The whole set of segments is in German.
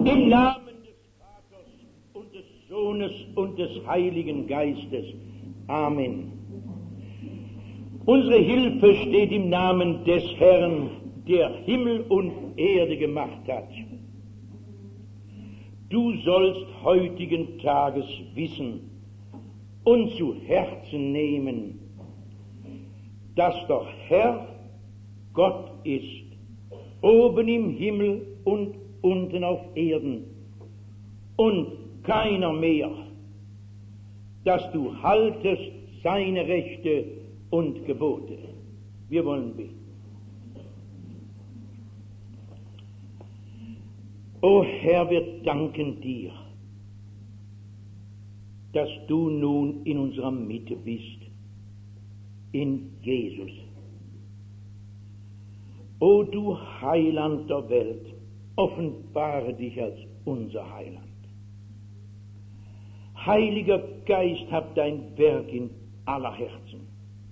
Im Namen des Vaters und des Sohnes und des Heiligen Geistes. Amen. Unsere Hilfe steht im Namen des Herrn, der Himmel und Erde gemacht hat. Du sollst heutigen Tages wissen und zu Herzen nehmen, dass doch Herr Gott ist, oben im Himmel und unten auf Erden, und keiner mehr, dass du haltest seine Rechte und Gebote. Wir wollen beten. O Herr, wir danken dir, dass du nun in unserer Mitte bist, in Jesus. O du Heiland der Welt, offenbare dich als unser Heiland. Heiliger Geist, hab dein Werk in aller Herzen.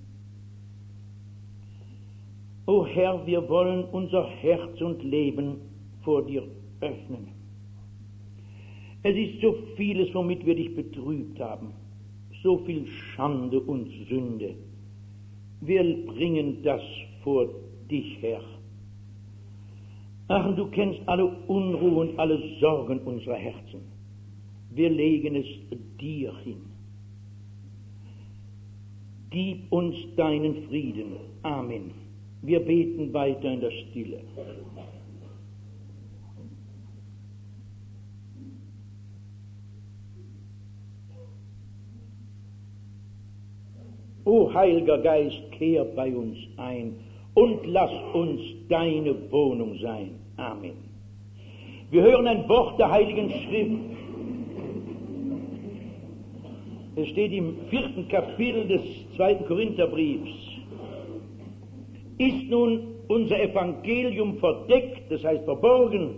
O Herr, wir wollen unser Herz und Leben vor dir öffnen. Es ist so vieles, womit wir dich betrübt haben, so viel Schande und Sünde. Wir bringen das vor dich, Herr. Ach, du kennst alle Unruhe und alle Sorgen unserer Herzen. Wir legen es dir hin. Gib uns deinen Frieden. Amen. Wir beten weiter in der Stille. O Heiliger Geist, kehr bei uns ein und lass uns deine Wohnung sein. Amen. Wir hören ein Wort der Heiligen Schrift. Es steht im 4. Kapitel des 2. Korintherbriefs. Ist nun unser Evangelium verdeckt, das heißt verborgen,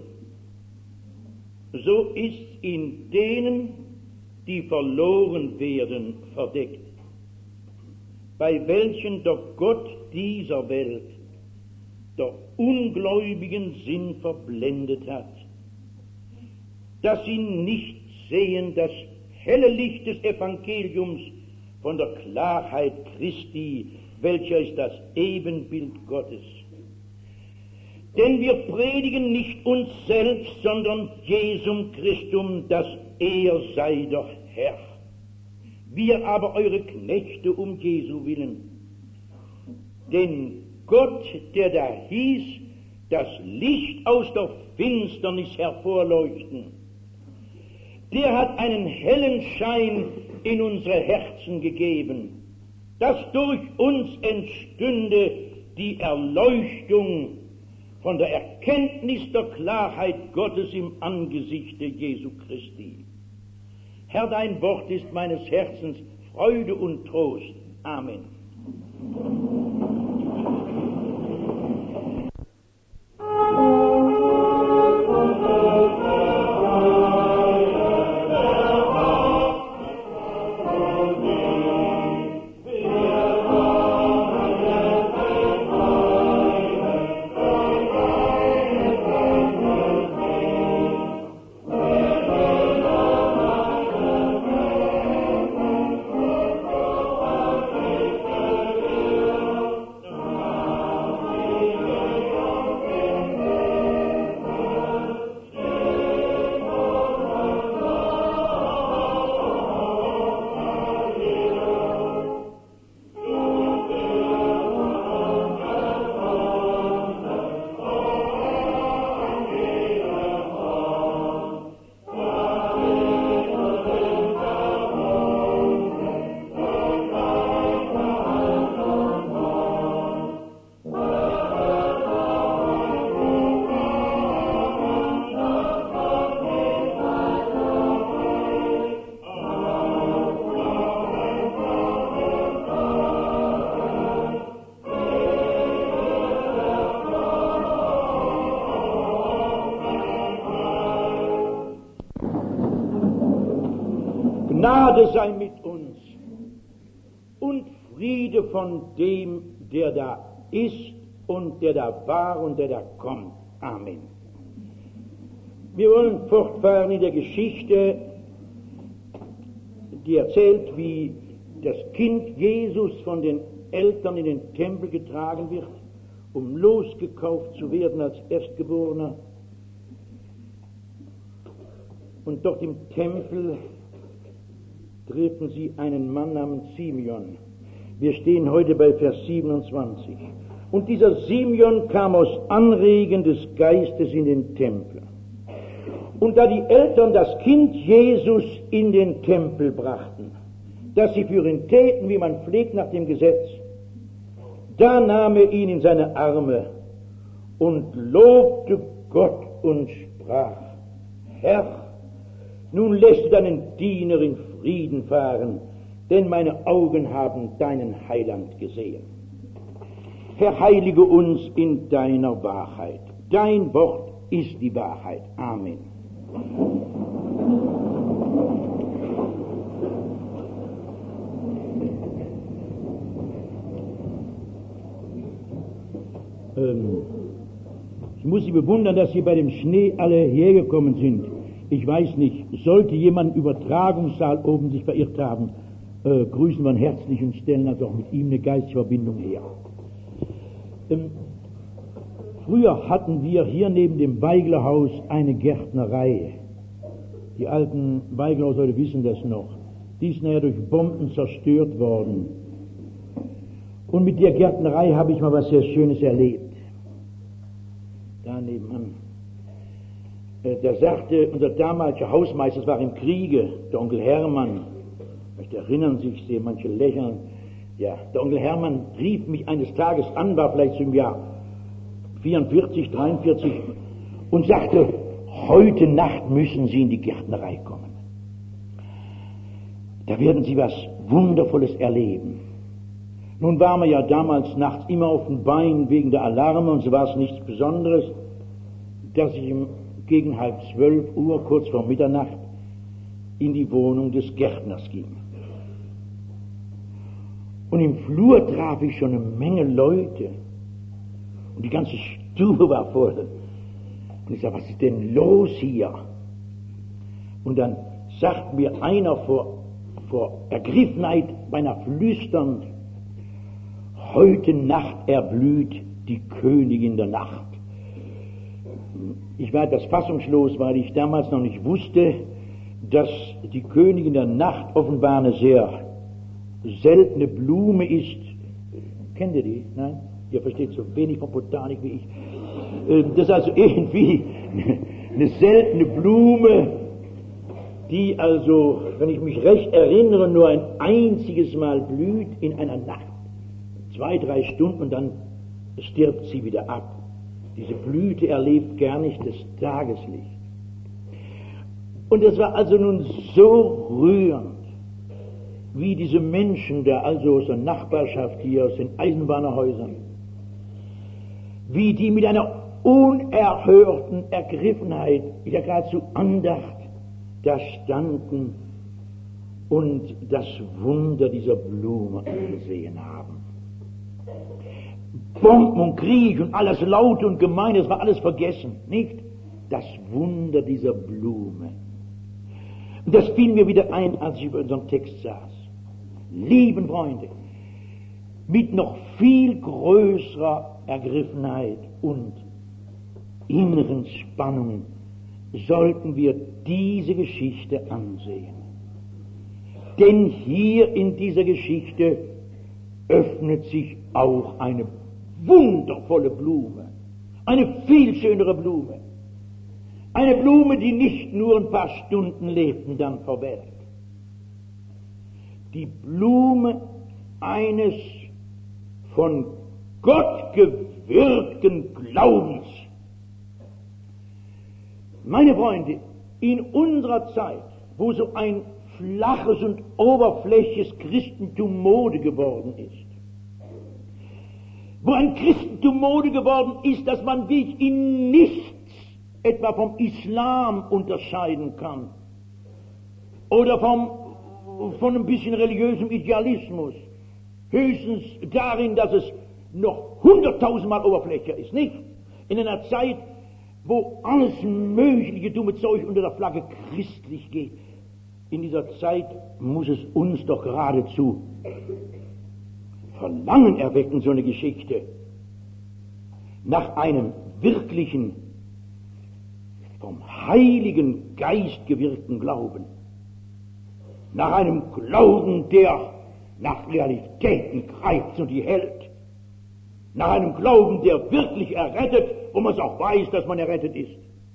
so ist in denen, die verloren werden, verdeckt, bei welchen der Gott dieser Welt der ungläubigen Sinn verblendet hat, dass sie nicht sehen das helle Licht des Evangeliums von der Klarheit Christi, welcher ist das Ebenbild Gottes. Denn wir predigen nicht uns selbst, sondern Jesum Christum, dass er sei der Herr. Wir aber eure Knechte um Jesu willen. Denn Gott, der da hieß, das Licht aus der Finsternis hervorleuchten, der hat einen hellen Schein in unsere Herzen gegeben, dass durch uns entstünde die Erleuchtung von der Erkenntnis der Klarheit Gottes im Angesichte Jesu Christi. Herr, dein Wort ist meines Herzens Freude und Trost. Amen. Gnade sei mit uns und Friede von dem, der da ist und der da war und der da kommt. Amen. Wir wollen fortfahren in der Geschichte, die erzählt, wie das Kind Jesus von den Eltern in den Tempel getragen wird, um losgekauft zu werden als Erstgeborener. Und dort im Tempel treffen sie einen Mann namens Simeon. Wir stehen heute bei Vers 27. Und dieser Simeon kam aus Anregen des Geistes in den Tempel. Und da die Eltern das Kind Jesus in den Tempel brachten, dass sie für ihn täten, wie man pflegt nach dem Gesetz, da nahm er ihn in seine Arme und lobte Gott und sprach: Herr, nun lässt du deinen Diener in Frieden fahren, denn meine Augen haben deinen Heiland gesehen. Herr, heilige uns in deiner Wahrheit. Dein Wort ist die Wahrheit. Amen. Ich muss Sie bewundern, dass Sie bei dem Schnee alle hergekommen sind. Ich weiß nicht, sollte jemand im Übertragungssaal oben sich verirrt haben, grüßen wir ihn herzlich und stellen also auch mit ihm eine geistige Verbindung her. Früher hatten wir hier neben dem Weiglerhaus eine Gärtnerei. Die alten Weiglerhausleute wissen das noch. Die ist nachher durch Bomben zerstört worden. Und mit der Gärtnerei habe ich mal was sehr Schönes erlebt. Da nebenan. Da sagte unser damaliger Hausmeister, das war im Kriege, der Onkel Hermann, vielleicht erinnern sich, sehe manche lächeln, ja, der Onkel Hermann rief mich eines Tages an, war vielleicht so im Jahr 44, 43, und sagte: Heute Nacht müssen Sie in die Gärtnerei kommen. Da werden Sie was Wundervolles erleben. Nun waren wir ja damals nachts immer auf den Beinen wegen der Alarme, und so war es nichts Besonderes, dass ich gegen 11:30, kurz vor Mitternacht, in die Wohnung des Gärtners ging. Und im Flur traf ich schon eine Menge Leute. Und die ganze Stube war voll. Und ich sagte: Was ist denn los hier? Und dann sagt mir einer vor Ergriffenheit, beinahe flüsternd: Heute Nacht erblüht die Königin der Nacht. Ich war etwas fassungslos, weil ich damals noch nicht wusste, dass die Königin der Nacht offenbar eine sehr seltene Blume ist. Kennt ihr die? Nein? Ihr versteht so wenig von Botanik wie ich. Das ist also irgendwie eine seltene Blume, die also, wenn ich mich recht erinnere, nur ein einziges Mal blüht in einer Nacht. 2-3 Stunden und dann stirbt sie wieder ab. Diese Blüte erlebt gar nicht das Tageslicht. Und es war also nun so rührend, wie diese Menschen da, also aus der Nachbarschaft hier, aus den Eisenbahnerhäusern, wie die mit einer unerhörten Ergriffenheit, ja geradezu Andacht, da standen und das Wunder dieser Blume angesehen haben. Bomben und Krieg und alles Laute und Gemeine, das war alles vergessen, nicht? Das Wunder dieser Blume. Und das fiel mir wieder ein, als ich über unseren Text saß. Lieben Freunde, mit noch viel größerer Ergriffenheit und inneren Spannung sollten wir diese Geschichte ansehen. Denn hier in dieser Geschichte öffnet sich auch eine wundervolle Blume, eine viel schönere Blume, eine Blume, die nicht nur ein paar Stunden lebt und dann verwelkt. Die Blume eines von Gott gewirkten Glaubens. Meine Freunde, in unserer Zeit, wo so ein flaches und oberflächliches Christentum Mode geworden ist, wo ein Christentum Mode geworden ist, dass man wirklich in nichts etwa vom Islam unterscheiden kann oder von ein bisschen religiösem Idealismus, höchstens darin, dass es noch 100.000-mal oberflächlicher ist, nicht? In einer Zeit, wo alles mögliche dumme Zeug unter der Flagge christlich geht. In dieser Zeit muss es uns doch geradezu Verlangen erwecken, so eine Geschichte, nach einem wirklichen, vom Heiligen Geist gewirkten Glauben, nach einem Glauben, der nach Realitäten greift und die hält, nach einem Glauben, der wirklich errettet, wo man es auch weiß, dass man errettet ist.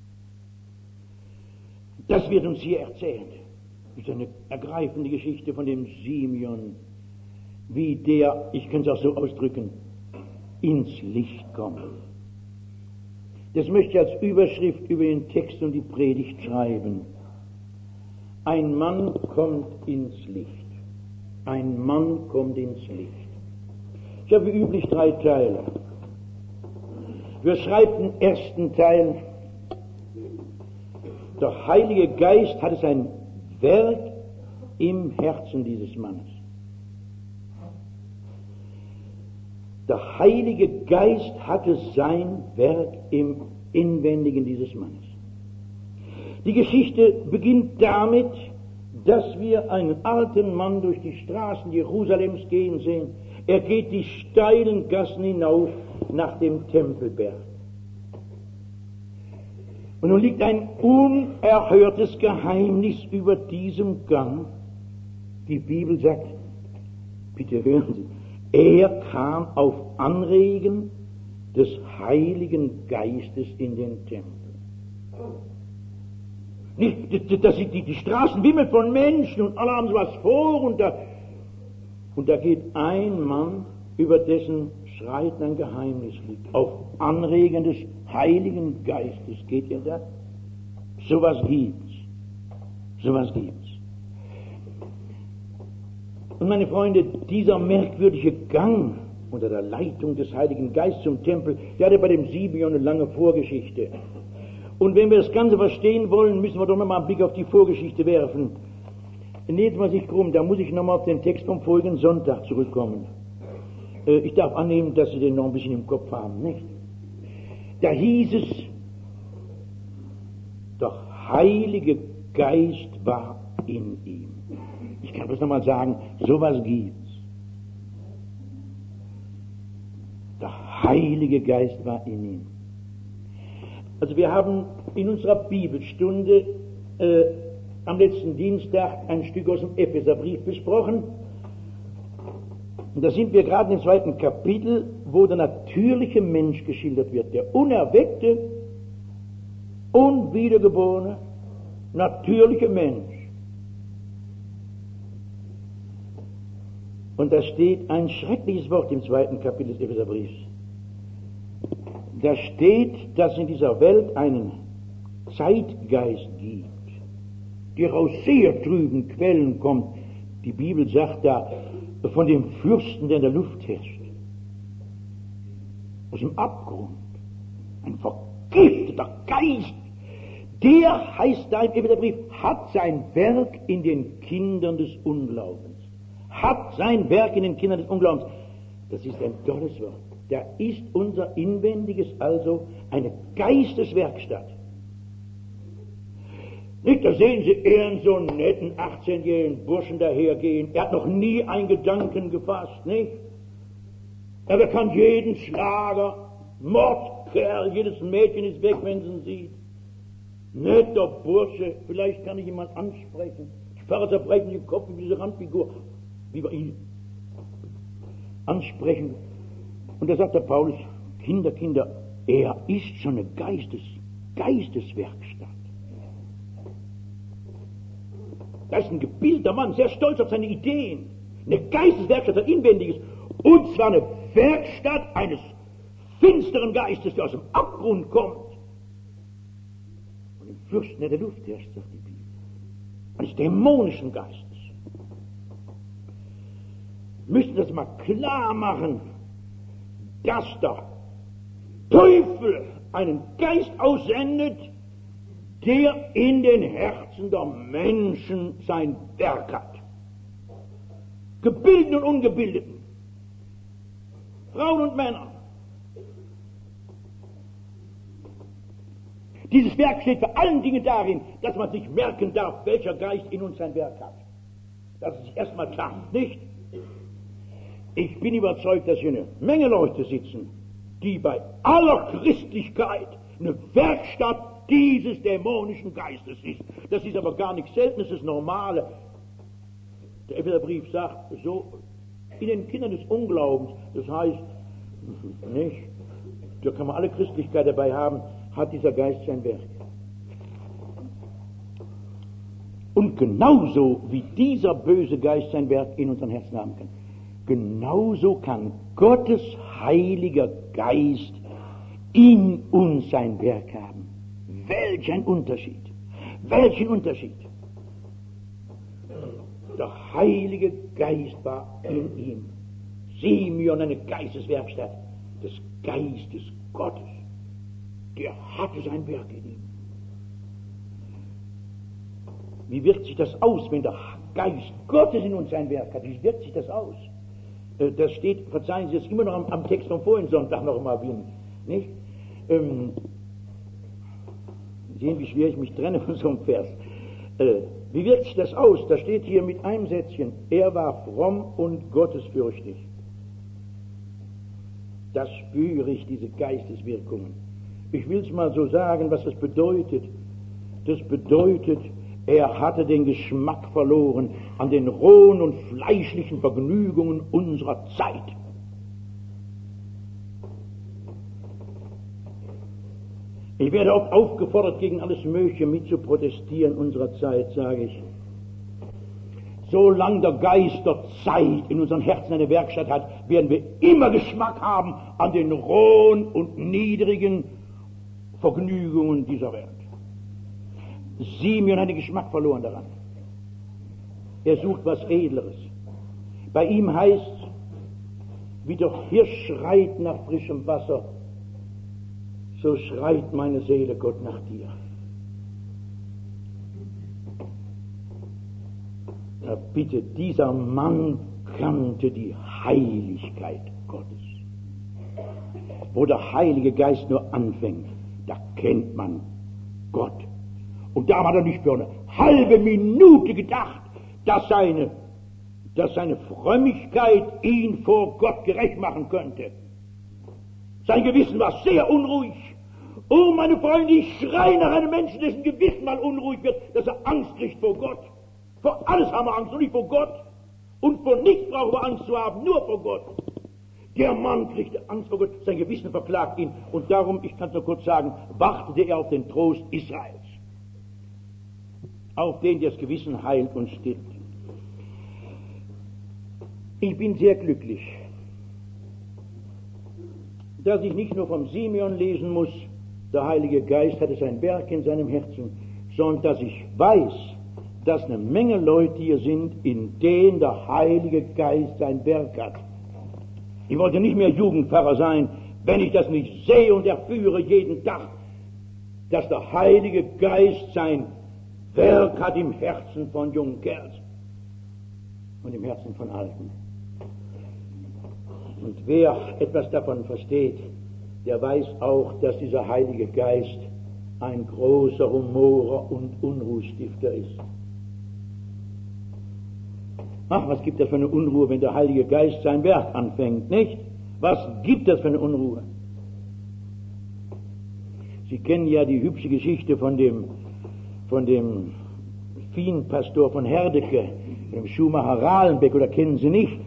Das wird uns hier erzählt. Das ist eine ergreifende Geschichte von dem Simeon, wie der, ich kann es auch so ausdrücken, ins Licht kommt. Das möchte ich als Überschrift über den Text und die Predigt schreiben. Ein Mann kommt ins Licht. Ein Mann kommt ins Licht. Ich habe wie üblich 3 Teile. Wir schreiben den ersten Teil. Der Heilige Geist hatte sein Werk im Herzen dieses Mannes. Der Heilige Geist hatte sein Werk im Inwendigen dieses Mannes. Die Geschichte beginnt damit, dass wir einen alten Mann durch die Straßen Jerusalems gehen sehen. Er geht die steilen Gassen hinauf nach dem Tempelberg. Und nun liegt ein unerhörtes Geheimnis über diesem Gang. Die Bibel sagt, bitte hören Sie, er kam auf Anregen des Heiligen Geistes in den Tempel. Nicht, dass die Straßen wimmeln von Menschen und alle haben so was vor und da geht ein Mann, über dessen Schreiten ein Geheimnis liegt. Auf Anregen des Heiligen Geistes geht er da. Sowas gibt's. Sowas gibt's. Und meine Freunde, dieser merkwürdige Gang unter der Leitung des Heiligen Geistes zum Tempel, der hatte bei dem Simeon eine lange Vorgeschichte. Und wenn wir das Ganze verstehen wollen, müssen wir doch nochmal einen Blick auf die Vorgeschichte werfen. Nehmt mal sich krumm, da muss ich nochmal auf den Text vom vorigen Sonntag zurückkommen. Ich darf annehmen, dass Sie den noch ein bisschen im Kopf haben, nicht? Da hieß es, der Heilige Geist war in ihm. Ich kann bloß nochmal sagen, sowas gibt's. Der Heilige Geist war in ihm. Also wir haben in unserer Bibelstunde am letzten Dienstag ein Stück aus dem Epheserbrief besprochen. Und da sind wir gerade im 2. Kapitel, wo der natürliche Mensch geschildert wird, der unerweckte, unwiedergeborene, natürliche Mensch. Und da steht ein schreckliches Wort im 2. Kapitel des Epheserbriefs. Da steht, dass es in dieser Welt einen Zeitgeist gibt, der aus sehr trüben Quellen kommt. Die Bibel sagt da, von dem Fürsten, der in der Luft herrscht. Aus dem Abgrund. Ein vergifteter Geist. Der, heißt da im Epheserbrief, hat sein Werk in den Kindern des Unglaubens. Hat sein Werk in den Kindern des Unglaubens. Das ist ein tolles Wort. Da ist unser Inwendiges also eine Geisteswerkstatt. Nicht, da sehen Sie eher so einen netten 18-jährigen Burschen dahergehen. Er hat noch nie einen Gedanken gefasst, nicht? Er bekannt jeden Schlager, Mordkerl, jedes Mädchen ist weg, wenn sie ihn sieht. Netter Bursche, vielleicht kann ich ihn mal ansprechen. Ich fahre zerbrechen den Kopf wie diese Randfigur, wie bei ihm. Ansprechen. Und da sagt der Paulus, Kinder, er ist schon eine Geisteswerkstatt. Das ist ein gebildeter Mann, sehr stolz auf seine Ideen. Eine Geisteswerkstatt, ein Inwendiges. Und zwar eine Werkstatt eines finsteren Geistes, der aus dem Abgrund kommt. Und dem Fürsten, der in der Luft herrscht, sagt die Bibel. Eines dämonischen Geistes. Wir müssen das mal klar machen, dass der Teufel einen Geist aussendet, der in den Herzen der Menschen sein Werk hat. Gebildeten und Ungebildeten, Frauen und Männer. Dieses Werk steht vor allen Dingen darin, dass man sich merken darf, welcher Geist in uns sein Werk hat. Das ist erstmal klar, nicht? Ich bin überzeugt, dass hier eine Menge Leute sitzen, die bei aller Christlichkeit eine Werkstatt dieses dämonischen Geistes ist. Das ist aber gar nichts Seltenes, das Normale. Der Epheserbrief sagt so, in den Kindern des Unglaubens, das heißt, nicht, da kann man alle Christlichkeit dabei haben, hat dieser Geist sein Werk. Und genauso wie dieser böse Geist sein Werk in unseren Herzen haben kann, genauso kann Gottes heiliger Geist in uns sein Werk haben. Welch ein Unterschied! Welch ein Unterschied! Der Heilige Geist war in ihm. Simeon, eine Geisteswerkstatt des Geistes Gottes. Der hatte sein Werk in ihm. Wie wirkt sich das aus, wenn der Geist Gottes in uns sein Werk hat? Wie wirkt sich das aus? Das steht, verzeihen Sie, das immer noch am Text vom vorigen Sonntag noch mal wie, nicht? Sehen, wie schwer ich mich trenne von so einem Vers. Wie wirkt sich das aus? Da steht hier mit einem Sätzchen, er war fromm und gottesfürchtig. Das spüre ich, diese Geisteswirkungen. Ich will es mal so sagen, was das bedeutet. Das bedeutet, er hatte den Geschmack verloren an den rohen und fleischlichen Vergnügungen unserer Zeit. Ich werde oft aufgefordert, gegen alles Mögliche mit zu protestieren unserer Zeit, sage ich. Solange der Geist der Zeit in unseren Herzen eine Werkstatt hat, werden wir immer Geschmack haben an den rohen und niedrigen Vergnügungen dieser Welt. Simeon hat den Geschmack verloren daran. Er sucht was Edleres. Bei ihm heißt es, wie der Hirsch schreit nach frischem Wasser, so schreit meine Seele Gott nach dir. Ja, bitte, dieser Mann kannte die Heiligkeit Gottes. Wo der Heilige Geist nur anfängt, da kennt man Gott. Und darum hat er nicht für eine halbe Minute gedacht, dass seine Frömmigkeit ihn vor Gott gerecht machen könnte. Sein Gewissen war sehr unruhig. Oh, meine Freunde, ich schreie nach einem Menschen, dessen Gewissen mal unruhig wird, dass er Angst kriegt vor Gott. Vor alles haben wir Angst, nur nicht vor Gott. Und vor nichts brauchen wir Angst zu haben, nur vor Gott. Der Mann kriegte Angst vor Gott, sein Gewissen verklagt ihn. Und darum, ich kann es nur kurz sagen, wartete er auf den Trost Israels. Auf den, der das Gewissen heilt und stillt. Ich bin sehr glücklich, dass ich nicht nur vom Simeon lesen muss, der Heilige Geist hatte sein Werk in seinem Herzen, sondern dass ich weiß, dass eine Menge Leute hier sind, in denen der Heilige Geist sein Werk hat. Ich wollte nicht mehr Jugendpfarrer sein, wenn ich das nicht sehe und erführe jeden Tag, dass der Heilige Geist sein Werk hat im Herzen von jungen Kerls und im Herzen von Alten. Und wer etwas davon versteht, der weiß auch, dass dieser Heilige Geist ein großer Humorer und Unruhestifter ist. Ach, was gibt das für eine Unruhe, wenn der Heilige Geist sein Werk anfängt, nicht? Was gibt das für eine Unruhe? Sie kennen ja die hübsche Geschichte von dem Viehpastor von Herdecke, dem Schumacher Rahlenbeck, oder kennen Sie nicht?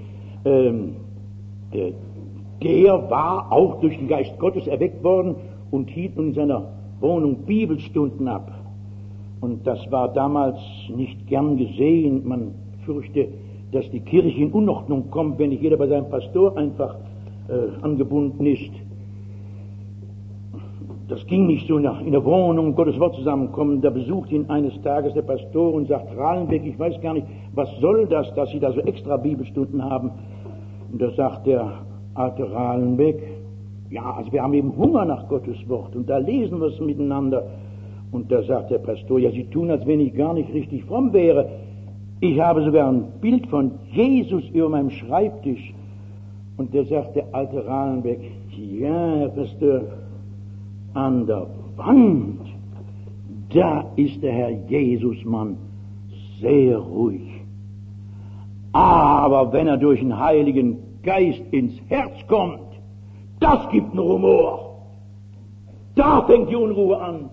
Der war auch durch den Geist Gottes erweckt worden und hielt nun in seiner Wohnung Bibelstunden ab. Und das war damals nicht gern gesehen. Man fürchte, dass die Kirche in Unordnung kommt, wenn nicht jeder bei seinem Pastor einfach angebunden ist. Das ging nicht so in der Wohnung, Gottes Wort zusammenkommen. Da besucht ihn eines Tages der Pastor und sagt, Rahlenbeck, ich weiß gar nicht, was soll das, dass Sie da so extra Bibelstunden haben? Und da sagt der alte Rahlenbeck, ja, also wir haben eben Hunger nach Gottes Wort und da lesen wir es miteinander. Und da sagt der Pastor, ja, Sie tun, als wenn ich gar nicht richtig fromm wäre. Ich habe sogar ein Bild von Jesus über meinem Schreibtisch. Und da sagt der alte Rahlenbeck, ja, Herr Pastor, an der Wand da ist der Herr Jesus, Mann, sehr ruhig. Aber wenn er durch den Heiligen Geist ins Herz kommt, das gibt einen Rumor. Da fängt die Unruhe an.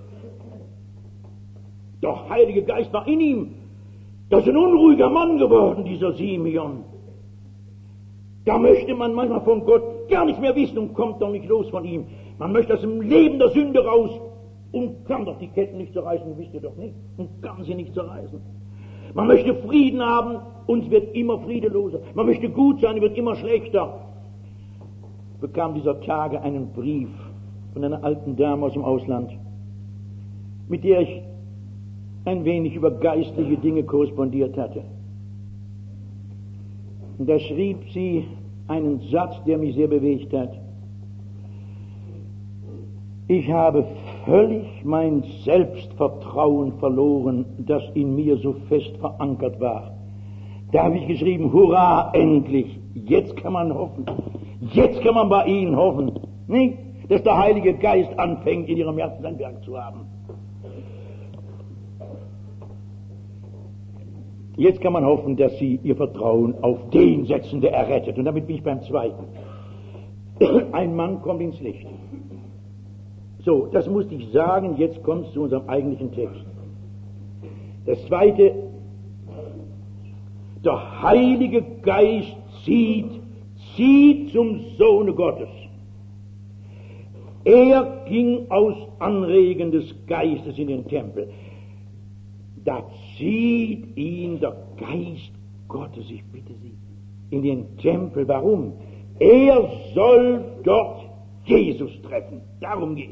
Der Heilige Geist war in ihm. Das ist ein unruhiger Mann geworden, dieser Simeon. Da möchte man manchmal von Gott gar nicht mehr wissen und kommt doch nicht los von ihm. Man möchte aus dem Leben der Sünde raus und kann doch die Ketten nicht zerreißen, wisst ihr doch nicht, und kann sie nicht zerreißen. Man möchte Frieden haben und es wird immer friedeloser. Man möchte gut sein, es wird immer schlechter. Ich bekam dieser Tage einen Brief von einer alten Dame aus dem Ausland, mit der ich ein wenig über geistliche Dinge korrespondiert hatte. Und da schrieb sie einen Satz, der mich sehr bewegt hat. Ich habe völlig mein Selbstvertrauen verloren, das in mir so fest verankert war. Da habe ich geschrieben, hurra, endlich, jetzt kann man hoffen. Jetzt kann man bei Ihnen hoffen, nicht? Dass der Heilige Geist anfängt, in Ihrem Herzen sein Werk zu haben. Jetzt kann man hoffen, dass Sie Ihr Vertrauen auf den setzen, der errettet. Und damit bin ich beim Zweiten. Ein Mann kommt ins Licht. So, das musste ich sagen, jetzt kommt es zu unserem eigentlichen Text. Das Zweite, der Heilige Geist zieht zum Sohne Gottes. Er ging aus Anregen des Geistes in den Tempel. Da zieht ihn der Geist Gottes, ich bitte Sie, in den Tempel. Warum? Er soll dort Jesus treffen. Darum geht's.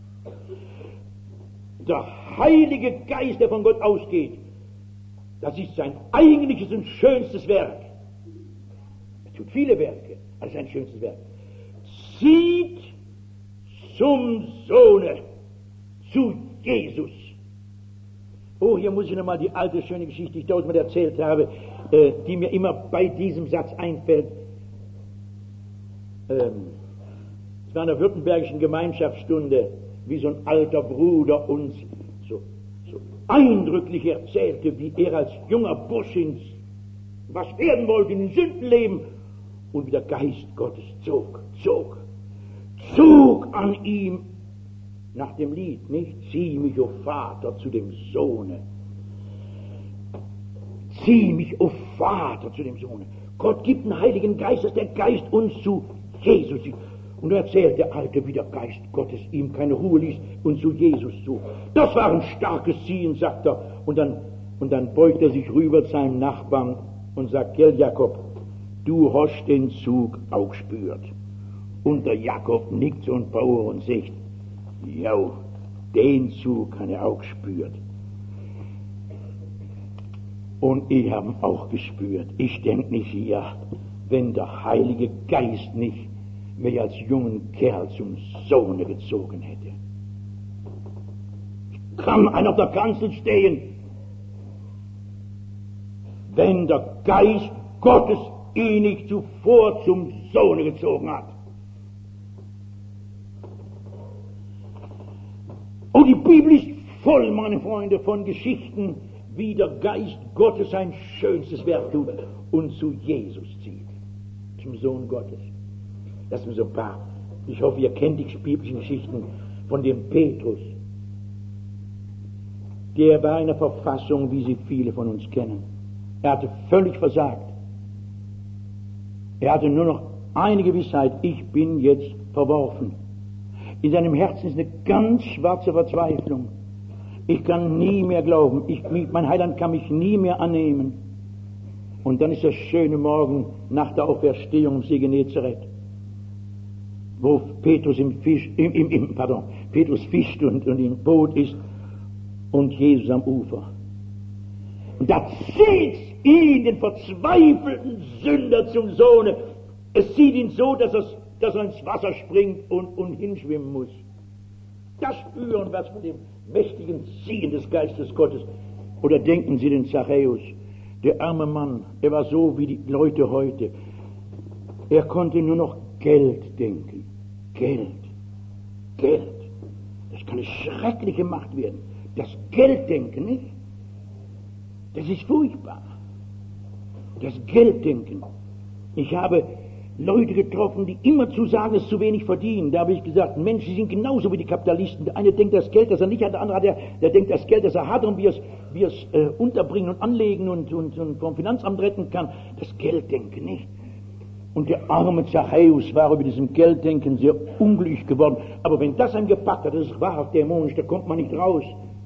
Der Heilige Geist, der von Gott ausgeht, das ist sein eigentliches und schönstes Werk. Er tut viele Werke, aber sein schönstes Werk. Zieht zum Sohne, zu Jesus. Oh, hier muss ich nochmal die alte schöne Geschichte, die ich tausendmal erzählt habe, die mir immer bei diesem Satz einfällt. Es war in der württembergischen Gemeinschaftsstunde, wie so ein alter Bruder uns so eindrücklich erzählte, wie er als junger Bursch was werden wollte, in den Sündenleben, und wie der Geist Gottes zog an ihm nach dem Lied, nicht? Zieh mich, o Vater, zu dem Sohne. Zieh mich, o Vater, zu dem Sohne. Gott gibt einen Heiligen Geist, dass der Geist uns zu Jesus zieht. Und er erzählt der Alte, wie der Geist Gottes ihm keine Ruhe ließ und zu Jesus zu. Das war ein starkes Ziehen, sagt er. Und dann beugt er sich rüber zu seinem Nachbarn und sagt, gell Jakob, du hast den Zug auch gespürt. Und der Jakob nickt so ein Bauer und sagt, ja, den Zug habe ich auch gespürt. Und ich habe ihn auch gespürt. Ich denke nicht, ja, wenn der Heilige Geist nicht mich als jungen Kerl zum Sohne gezogen hätte. Kann einer auf der Kanzel stehen, wenn der Geist Gottes ihn nicht zuvor zum Sohne gezogen hat. Und die Bibel ist voll, meine Freunde, von Geschichten, wie der Geist Gottes sein schönstes Werk tut und zu Jesus zieht, zum Sohn Gottes. Das sind so ein paar. Ich hoffe, ihr kennt die biblischen Geschichten von dem Petrus. Der war in einer Verfassung, wie sie viele von uns kennen. Er hatte völlig versagt. Er hatte nur noch eine Gewissheit, ich bin jetzt verworfen. In seinem Herzen ist eine ganz schwarze Verzweiflung. Ich kann nie mehr glauben. Mein Heiland kann mich nie mehr annehmen. Und dann ist der schöne Morgen nach der Auferstehung im See Genezareth, wo Petrus Petrus fischt und im Boot ist und Jesus am Ufer. Und da zieht ihn, den verzweifelten Sünder, zum Sohne. Es zieht ihn so, dass er ins Wasser springt und hinschwimmen muss. Das spüren wir von dem mächtigen Ziehen des Geistes Gottes. Oder denken Sie den Zachäus, der arme Mann, er war so wie die Leute heute. Er konnte nur noch Geld denken. Geld. Das kann eine schreckliche Macht werden. Das Gelddenken, nicht? Das ist furchtbar. Das Gelddenken. Ich habe Leute getroffen, die immer zu sagen, es zu wenig verdienen. Da habe ich gesagt, Mensch, sie sind genauso wie die Kapitalisten. Der eine denkt das Geld, das er nicht hat, der andere der denkt das Geld, das er hat und wie er es unterbringen und anlegen und vom Finanzamt retten kann. Das Gelddenken, nicht? Und der arme Zachäus war über diesem Gelddenken sehr unglücklich geworden. Aber wenn das einen gepackt hat, das ist wahrhaft dämonisch, da kommt man nicht raus.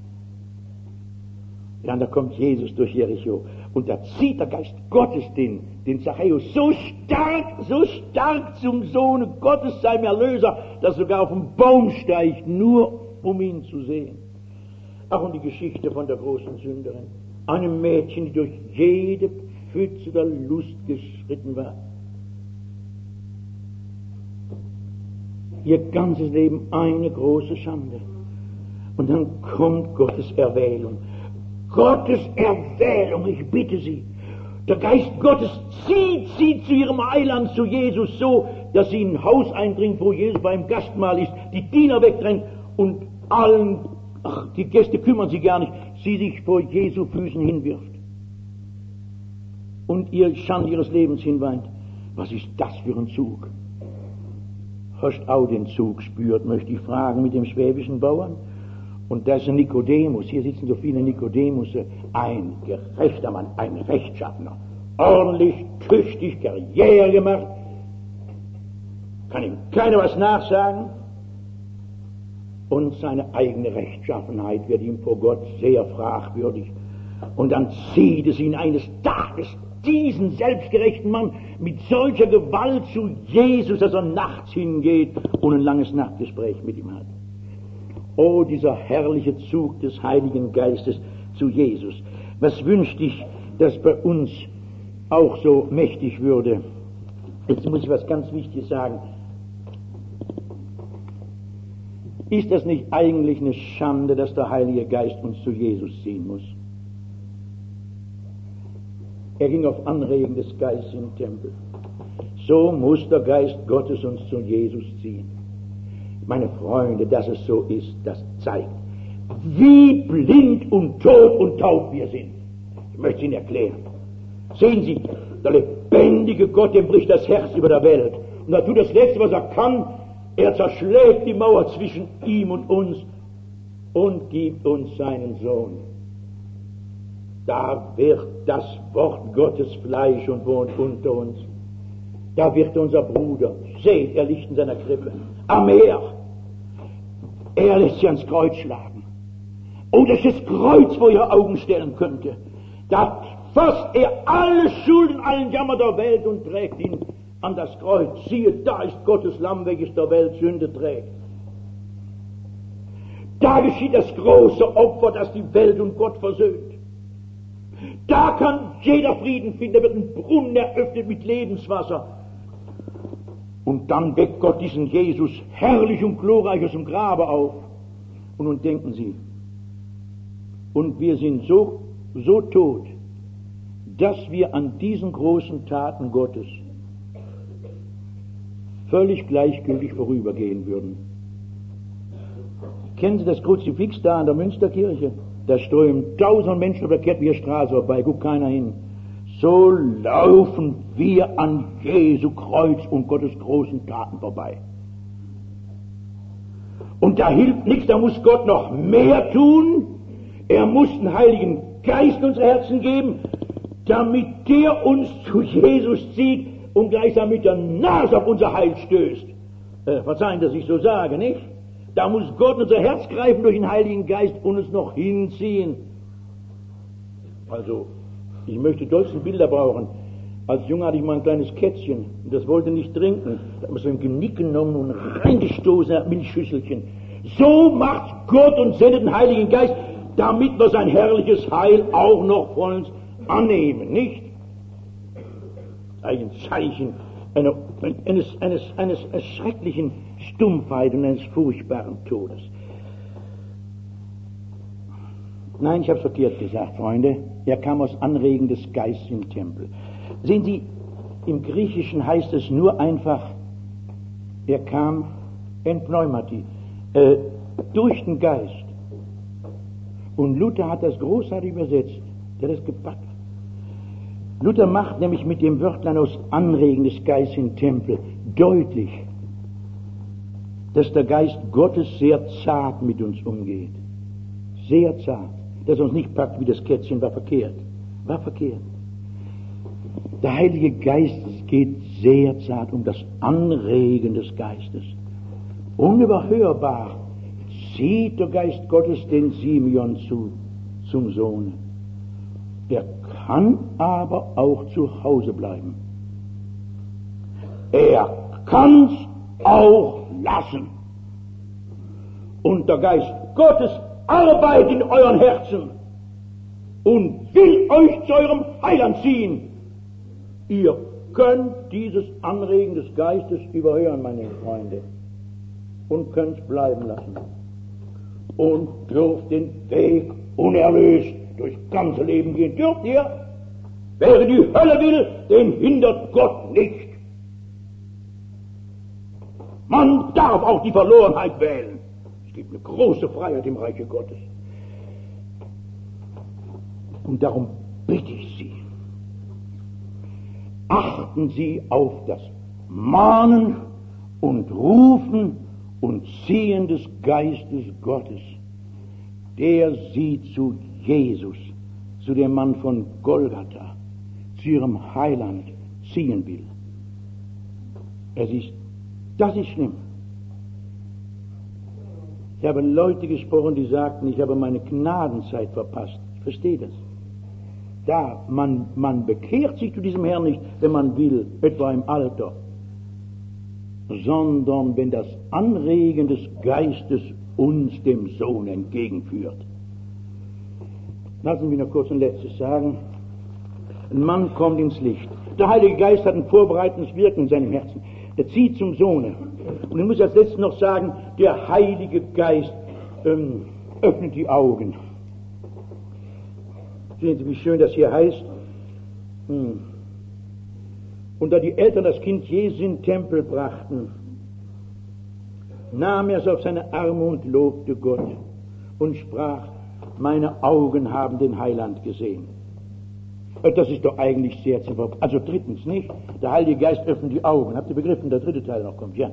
Ja, da kommt Jesus durch Jericho und da zieht der Geist Gottes den Zachäus so stark zum Sohne Gottes, seinem Erlöser, dass er sogar auf den Baum steigt, nur um ihn zu sehen. Ach, und die Geschichte von der großen Sünderin, einem Mädchen, die durch jede Pfütze der Lust geschritten war. Ihr ganzes Leben eine große Schande. Und dann kommt Gottes Erwählung. Gottes Erwählung, ich bitte Sie. Der Geist Gottes zieht sie zu ihrem Heiland, zu Jesus, so, dass sie in ein Haus eindringt, wo Jesus beim Gastmahl ist, die Diener wegdrängt und die Gäste kümmern sich gar nicht, sie sich vor Jesu Füßen hinwirft und ihr Schande ihres Lebens hinweint. Was ist das für ein Zug? Hast auch den Zug spürt, möchte ich fragen, mit dem schwäbischen Bauern? Und da ist ein Nikodemus, hier sitzen so viele Nikodemusse, ein gerechter Mann, ein Rechtschaffener, ordentlich, tüchtig, Karriere gemacht, kann ihm keiner was nachsagen, und seine eigene Rechtschaffenheit wird ihm vor Gott sehr fragwürdig. Und dann zieht es ihn eines Tages, diesen selbstgerechten Mann, mit solcher Gewalt zu Jesus, dass er nachts hingeht und ein langes Nachtgespräch mit ihm hat. Oh, dieser herrliche Zug des Heiligen Geistes zu Jesus. Was wünschte ich, dass bei uns auch so mächtig würde? Jetzt muss ich was ganz Wichtiges sagen. Ist das nicht eigentlich eine Schande, dass der Heilige Geist uns zu Jesus ziehen muss? Er ging auf Anregen des Geistes im Tempel. So muss der Geist Gottes uns zu Jesus ziehen. Meine Freunde, dass es so ist, das zeigt, wie blind und tot und taub wir sind. Ich möchte es Ihnen erklären. Sehen Sie, der lebendige Gott, dem bricht das Herz über der Welt. Und er tut das Letzte, was er kann. Er zerschlägt die Mauer zwischen ihm und uns und gibt uns seinen Sohn. Da wird das Wort Gottes Fleisch und wohnt unter uns. Da wird unser Bruder, seht, er liegt in seiner Krippe, am Meer. Er lässt sich ans Kreuz schlagen. Oh, das ist das Kreuz vor ihr Augen stellen könnte. Da fasst er alle Schulden, allen Jammer der Welt und trägt ihn an das Kreuz. Siehe, da ist Gottes Lamm, welches der Welt Sünde trägt. Da geschieht das große Opfer, das die Welt und Gott versöhnt. Da kann jeder Frieden finden, da wird ein Brunnen eröffnet mit Lebenswasser. Und dann weckt Gott diesen Jesus herrlich und glorreich aus dem Grabe auf. Und nun denken Sie, und wir sind so tot, dass wir an diesen großen Taten Gottes völlig gleichgültig vorübergehen würden. Kennen Sie das Kruzifix da an der Münsterkirche? Da strömen 1000 Menschen auf der Kettwiger Straße vorbei, guckt keiner hin. So laufen wir an Jesu Kreuz und Gottes großen Taten vorbei. Und da hilft nichts, da muss Gott noch mehr tun. Er muss den Heiligen Geist in unsere Herzen geben, damit der uns zu Jesus zieht und gleichsam mit der Nase auf unser Heil stößt. Verzeihen, dass ich so sage, nicht? Da muss Gott in unser Herz greifen durch den Heiligen Geist und uns noch hinziehen. Also, ich möchte deutschen Bilder brauchen. Als Junge hatte ich mal ein kleines Kätzchen und das wollte nicht trinken. Da hat man so ein Genick genommen und reingestoßen, ein Milchschüsselchen. So macht Gott und sendet den Heiligen Geist, damit wir sein herrliches Heil auch noch von uns annehmen, nicht? Ein Zeichen eines schrecklichen Stumpfheit und eines furchtbaren Todes. Nein, ich habe es verkehrt gesagt, Freunde. Er kam aus Anregen des Geistes im Tempel. Sehen Sie, im Griechischen heißt es nur einfach, er kam en Pneumati, durch den Geist. Und Luther hat das großartig übersetzt. Der hat das gepackt. Luther macht nämlich mit dem Wörtlein aus Anregen des Geistes im Tempel deutlich, dass der Geist Gottes sehr zart mit uns umgeht. Sehr zart. Dass er uns nicht packt wie das Kätzchen, war verkehrt. War verkehrt. Der Heilige Geist geht sehr zart um das Anregen des Geistes. Unüberhörbar zieht der Geist Gottes den Simeon zum Sohne. Er kann aber auch zu Hause bleiben. Er kann's auch lassen. Und der Geist Gottes arbeitet in euren Herzen und will euch zu eurem Heiland ziehen. Ihr könnt dieses Anregen des Geistes überhören, meine Freunde, und könnt's bleiben lassen. Und dürft den Weg unerlöst durchs ganze Leben gehen. Dürft ihr? Wer die Hölle will, den hindert Gott nicht. Man darf auch die Verlorenheit wählen. Es gibt eine große Freiheit im Reiche Gottes. Und darum bitte ich Sie, achten Sie auf das Mahnen und Rufen und Ziehen des Geistes Gottes. Der Sie zu Jesus, zu dem Mann von Golgatha, zu Ihrem Heiland ziehen will. Das ist schlimm. Ich habe Leute gesprochen, die sagten, ich habe meine Gnadenzeit verpasst. Ich verstehe das. Ja, man bekehrt sich zu diesem Herrn nicht, wenn man will, etwa im Alter, sondern wenn das Anregen des Geistes uns dem Sohn entgegenführt. Lassen Sie mich noch kurz ein letztes sagen. Ein Mann kommt ins Licht. Der Heilige Geist hat ein vorbereitendes Wirken in seinem Herzen. Er zieht zum Sohne. Und ich muss als letztes noch sagen, der Heilige Geist öffnet die Augen. Sehen Sie, wie schön das hier heißt. Und da die Eltern das Kind Jesu in den Tempel brachten, nahm er es auf seine Arme und lobte Gott und sprach, meine Augen haben den Heiland gesehen. Das ist doch eigentlich sehr zu verpassen. Also drittens, nicht? Der Heilige Geist öffnet die Augen. Habt ihr begriffen, der dritte Teil noch kommt? Ja.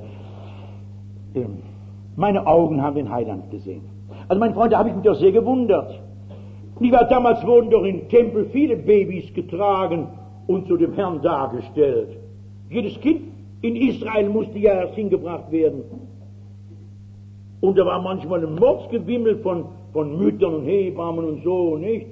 Meine Augen haben den Heiland gesehen. Also meine Freunde, habe ich mich doch sehr gewundert. Nicht wahr, damals wurden doch im Tempel viele Babys getragen und zu dem Herrn dargestellt. Jedes Kind in Israel musste ja erst hingebracht werden. Und da war manchmal ein Mordsgewimmel von Müttern und Hebammen und so, nicht?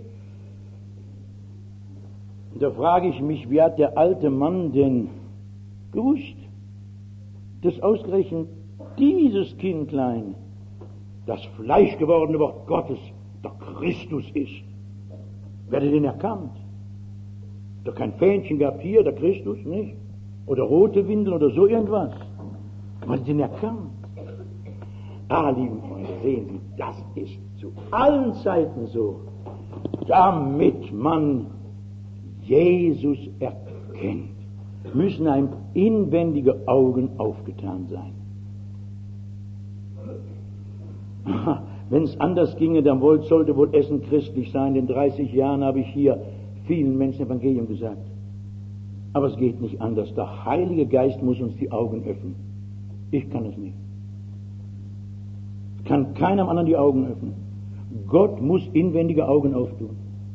Und da frage ich mich, wie hat der alte Mann denn gewusst, dass ausgerechnet dieses Kindlein das fleischgewordene Wort Gottes, der Christus ist? Wer hat den erkannt? Doch kein Fähnchen gab hier, der Christus, nicht? Oder rote Windeln oder so irgendwas. Man hat den erkannt. Ah, lieben Freunde, sehen Sie, das ist zu allen Zeiten so, damit man Jesus erkennt, müssen einem inwendige Augen aufgetan sein. Wenn es anders ginge, dann sollte wohl Essen christlich sein. In 30 Jahren habe ich hier vielen Menschen Evangelium gesagt. Aber es geht nicht anders. Der Heilige Geist muss uns die Augen öffnen. Ich kann es nicht. Kann keinem anderen die Augen öffnen. Gott muss inwendige Augen auftun.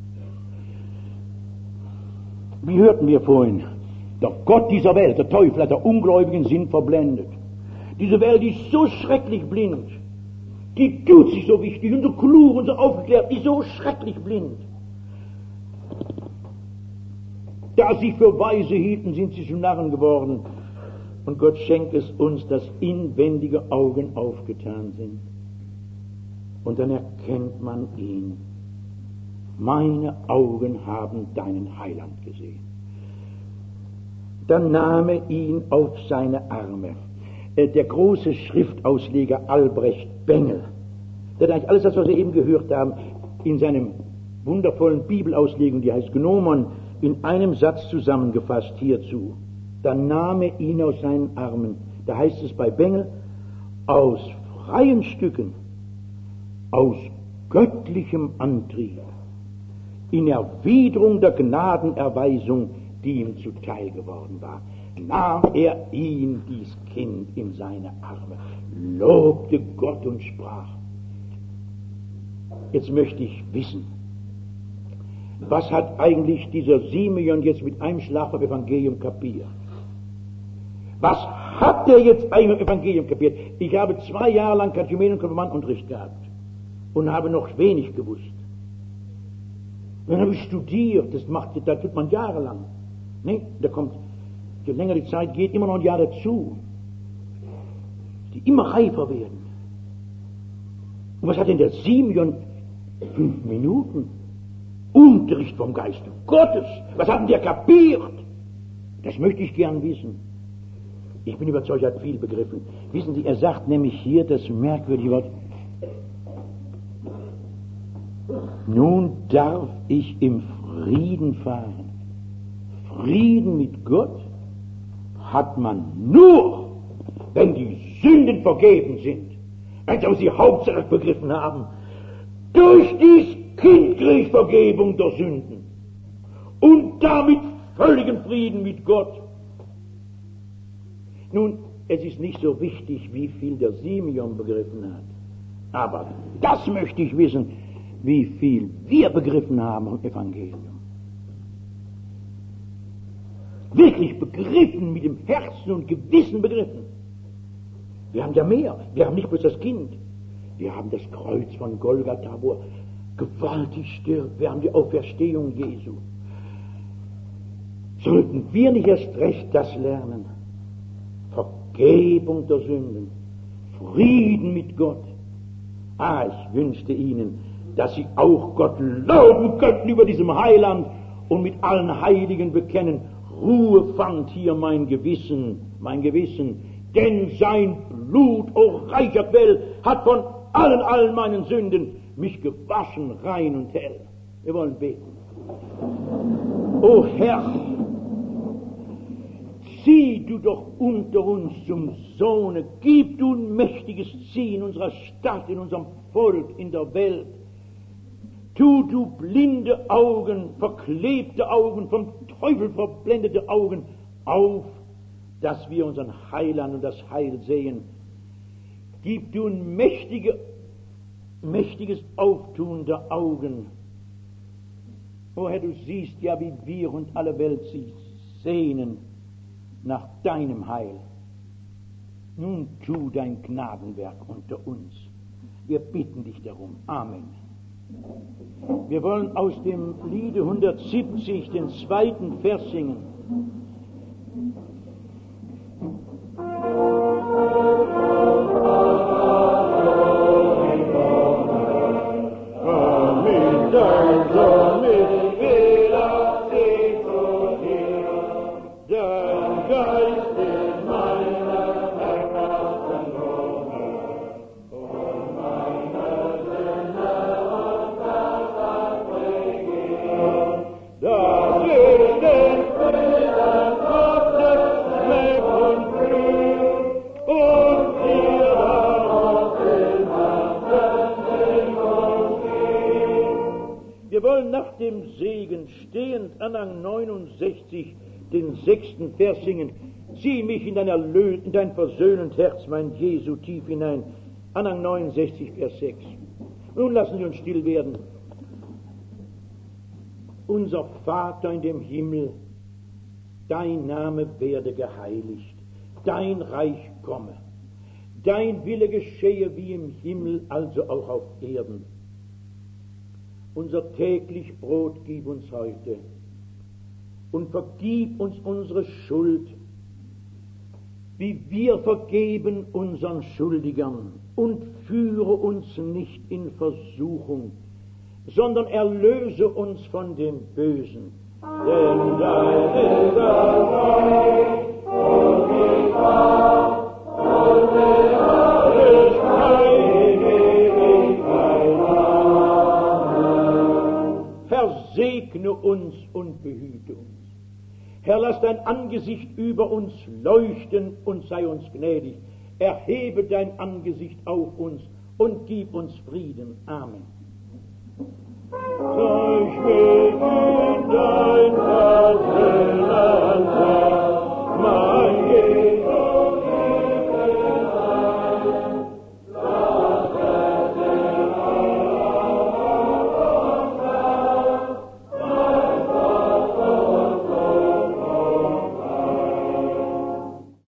Wie hörten wir vorhin? Der Gott dieser Welt, der Teufel, hat der ungläubigen Sinn verblendet. Diese Welt ist so schrecklich blind. Die tut sich so wichtig und so klug und so aufgeklärt, ist so schrecklich blind. Da sie für Weise hielten, sind sie zu Narren geworden. Und Gott schenkt es uns, dass inwendige Augen aufgetan sind. Und dann erkennt man ihn. Meine Augen haben deinen Heiland gesehen. Dann nahm er ihn auf seine Arme. Der große Schriftausleger Albrecht Bengel, der hat eigentlich alles das, was wir eben gehört haben, in seinem wundervollen Bibelauslegung, die heißt Gnomon, in einem Satz zusammengefasst hierzu. Dann nahm er ihn aus seinen Armen. Da heißt es bei Bengel, aus freien Stücken, aus göttlichem Antrieb, in Erwiderung der Gnadenerweisung, die ihm zuteil geworden war, nahm er ihn, dies Kind, in seine Arme, lobte Gott und sprach. Jetzt möchte ich wissen, was hat eigentlich dieser Simeon jetzt mit einem Schlag vom Evangelium kapiert? Was hat er jetzt eigentlich im Evangelium kapiert? Ich habe 2 Jahre lang Katechumen- und Konfirmandenunterricht gehabt und habe noch wenig gewusst. Dann habe ich studiert, das tut man jahrelang. Ne? Da kommt, je länger die Zeit geht, immer noch ein Jahr dazu, die immer reifer werden. Und was hat denn der Simeon? 5 Minuten Unterricht vom Geiste Gottes. Was hat denn der kapiert? Das möchte ich gern wissen. Ich bin überzeugt, er hat viel begriffen. Wissen Sie, er sagt nämlich hier das merkwürdige Wort: Nun darf ich im Frieden fahren. Frieden mit Gott hat man nur, wenn die Sünden vergeben sind. Wenn Sie Hauptsache begriffen haben, durch dies Kind kriege ich Vergebung der Sünden und damit völligen Frieden mit Gott. Nun, es ist nicht so wichtig, wie viel der Simeon begriffen hat, aber das möchte ich wissen, wie viel wir begriffen haben im Evangelium. Wirklich begriffen, mit dem Herzen und Gewissen begriffen. Wir haben ja mehr. Wir haben nicht bloß das Kind. Wir haben das Kreuz von Golgatha, wo er gewaltig stirbt. Wir haben die Auferstehung Jesu. Sollten wir nicht erst recht das lernen? Vergebung der Sünden, Frieden mit Gott. Ich wünschte Ihnen, dass Sie auch Gott loben könnten über diesem Heiland und mit allen Heiligen bekennen: Ruhe fand hier mein Gewissen, denn sein Blut, o reicher Quell, hat von allen meinen Sünden mich gewaschen, rein und hell. Wir wollen beten. O Herr, zieh du doch unter uns zum Sohne, gib du ein mächtiges Ziehen unserer Stadt, in unserem Volk, in der Welt. Tu du blinde Augen, verklebte Augen, vom Teufel verblendete Augen auf, dass wir unseren Heiland und das Heil sehen. Gib du ein mächtiges Auftun der Augen. O Herr, du siehst ja, wie wir und alle Welt sich sehnen nach deinem Heil. Nun tu dein Gnadenwerk unter uns. Wir bitten dich darum. Amen. Wir wollen aus dem Liede 170 den 2. Vers singen. Nach dem Segen stehend Anhang 69 den 6. Vers singen. Zieh mich in dein versöhnend Herz, mein Jesu, tief hinein. Anhang 69, Vers 6. Nun lassen Sie uns still werden. Unser Vater in dem Himmel, dein Name werde geheiligt, dein Reich komme, dein Wille geschehe wie im Himmel, also auch auf Erden. Unser täglich Brot gib uns heute und vergib uns unsere Schuld, wie wir vergeben unseren Schuldigern, und führe uns nicht in Versuchung, sondern erlöse uns von dem Bösen. Denn dein ist das Reich und die Kraft und die Herrlichkeit in Ewigkeit. Herr, segne uns und behüte uns. Herr, lass dein Angesicht über uns leuchten und sei uns gnädig. Erhebe dein Angesicht auf uns und gib uns Frieden. Amen. Gehe